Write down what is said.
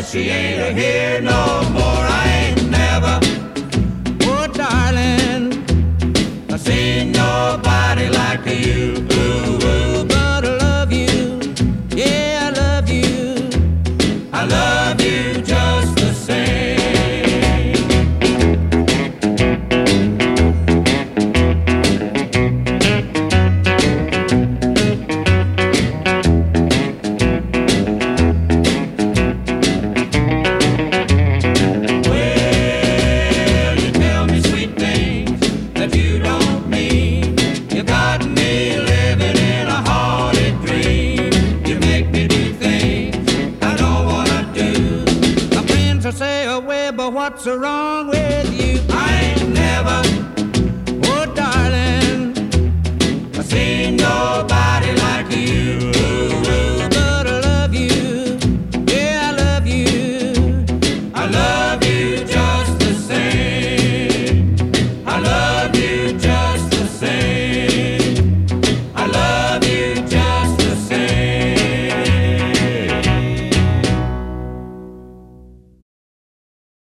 she ain't here no more. I ain't never, oh darling, I seen nobody like you. Ooh, ooh, but I love you, yeah, I love you. I love you just the same. What's wrong with